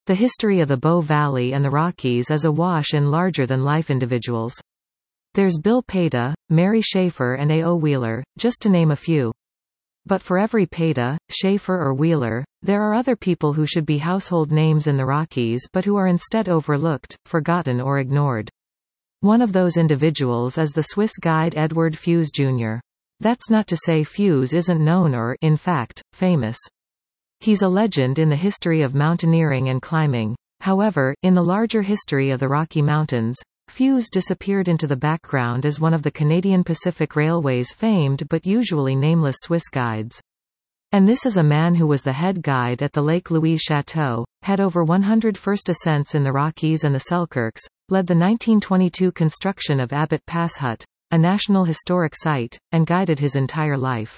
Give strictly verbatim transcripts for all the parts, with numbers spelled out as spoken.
The history of the Bow Valley and the Rockies is awash in larger-than-life individuals. There's Bill Peta, Mary Schaefer and A O Wheeler, just to name a few. But for every Peta, Schaefer or Wheeler, there are other people who should be household names in the Rockies but who are instead overlooked, forgotten or ignored. One of those individuals is the Swiss guide Edward Fuse Junior That's not to say Fuse isn't known or, in fact, famous. He's a legend in the history of mountaineering and climbing. However, in the larger history of the Rocky Mountains, Fuse disappeared into the background as one of the Canadian Pacific Railway's famed but usually nameless Swiss guides. And this is a man who was the head guide at the Lake Louise Chateau, had over one hundred first ascents in the Rockies and the Selkirks, led the nineteen twenty-two construction of Abbott Pass Hut, a National Historic Site, and guided his entire life.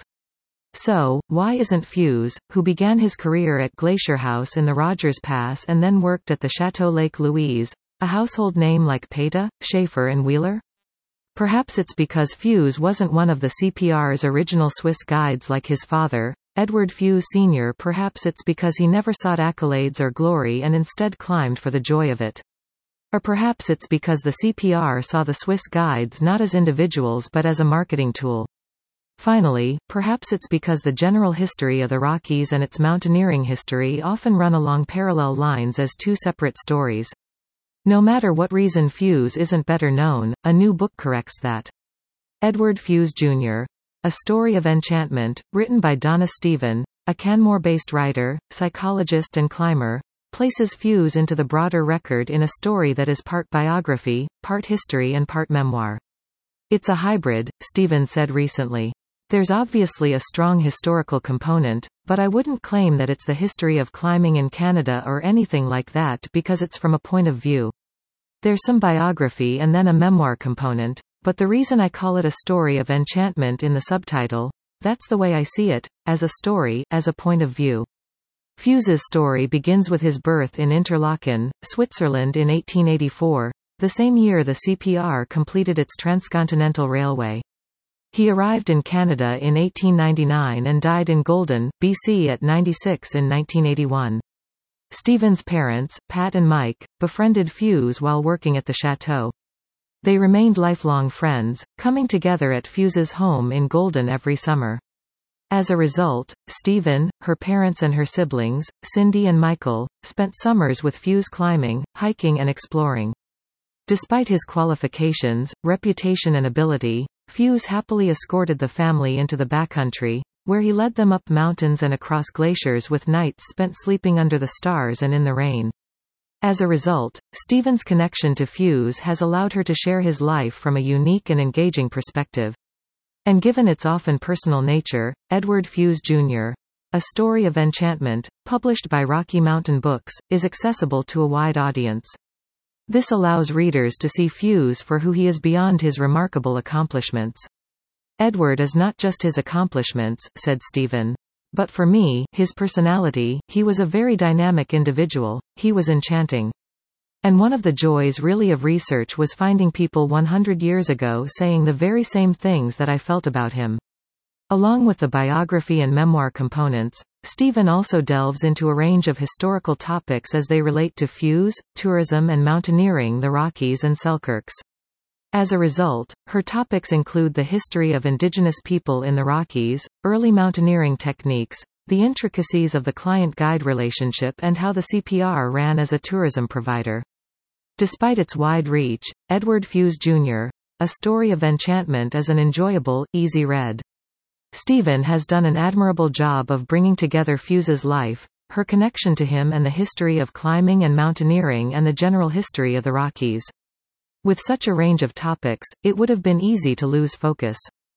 So, why isn't Fuse, who began his career at Glacier House in the Rogers Pass and then worked at the Chateau Lake Louise, a household name like Peta, Schaefer and Wheeler? Perhaps it's because Fuse wasn't one of the C P R's original Swiss guides like his father, Edward Fuse Senior Perhaps it's because he never sought accolades or glory and instead climbed for the joy of it. Or perhaps it's because the C P R saw the Swiss guides not as individuals but as a marketing tool. Finally, perhaps it's because the general history of the Rockies and its mountaineering history often run along parallel lines as two separate stories. No matter what reason Fuse isn't better known, a new book corrects that. Edward Fuse Junior A Story of Enchantment, written by Donna Stephen, a Canmore-based writer, psychologist and climber, places Fuse into the broader record in a story that is part biography, part history and part memoir. It's a hybrid, Stephen said recently. There's obviously a strong historical component, but I wouldn't claim that it's the history of climbing in Canada or anything like that because it's from a point of view. There's some biography and then a memoir component, but the reason I call it a story of enchantment in the subtitle, that's the way I see it, as a story, as a point of view. Fuse's story begins with his birth in Interlaken, Switzerland in eighteen eighty-four, the same year the C P R completed its transcontinental railway. He arrived in Canada in eighteen ninety-nine and died in Golden, B C at ninety-six in nineteen eighty-one. Stephen's parents, Pat and Mike, befriended Fuse while working at the chateau. They remained lifelong friends, coming together at Fuse's home in Golden every summer. As a result, Stephen, her parents and her siblings, Cindy and Michael, spent summers with Fuse climbing, hiking and exploring. Despite his qualifications, reputation and ability, Fuse happily escorted the family into the backcountry, where he led them up mountains and across glaciers with nights spent sleeping under the stars and in the rain. As a result, Stephen's connection to Fuse has allowed her to share his life from a unique and engaging perspective. And given its often personal nature, Edward Fuse Junior, A Story of Enchantment, published by Rocky Mountain Books, is accessible to a wide audience. This allows readers to see Fuse for who he is beyond his remarkable accomplishments. Edward is not just his accomplishments, said Stephen. But for me, his personality, he was a very dynamic individual, he was enchanting. And one of the joys really of research was finding people one hundred years ago saying the very same things that I felt about him. Along with the biography and memoir components, Stephen also delves into a range of historical topics as they relate to Fuse, tourism and mountaineering the Rockies and Selkirks. As a result, her topics include the history of indigenous people in the Rockies, early mountaineering techniques, the intricacies of the client-guide relationship and how the C P R ran as a tourism provider. Despite its wide reach, Edward Fuse Junior, A Story of Enchantment is an enjoyable, easy read. Stephen has done an admirable job of bringing together Fuse's life, her connection to him and the history of climbing and mountaineering and the general history of the Rockies. With such a range of topics, it would have been easy to lose focus.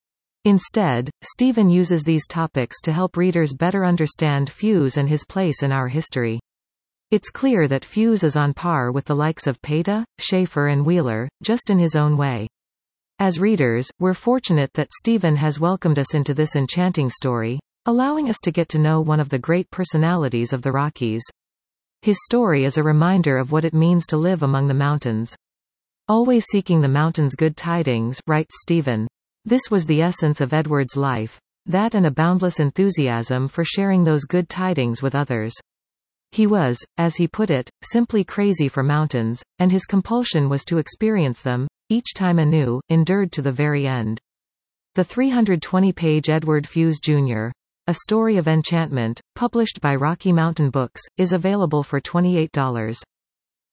Instead, Stephen uses these topics to help readers better understand Fuse and his place in our history. It's clear that Fuse is on par with the likes of Peta, Schaefer and Wheeler, just in his own way. As readers, we're fortunate that Stephen has welcomed us into this enchanting story, allowing us to get to know one of the great personalities of the Rockies. His story is a reminder of what it means to live among the mountains. Always seeking the mountain's good tidings, writes Stephen. This was the essence of Edward's life, that and a boundless enthusiasm for sharing those good tidings with others. He was, as he put it, simply crazy for mountains, and his compulsion was to experience them, each time anew, endured to the very end. The three hundred twenty page Edward Fuse Junior A Story of Enchantment, published by Rocky Mountain Books, is available for twenty-eight dollars.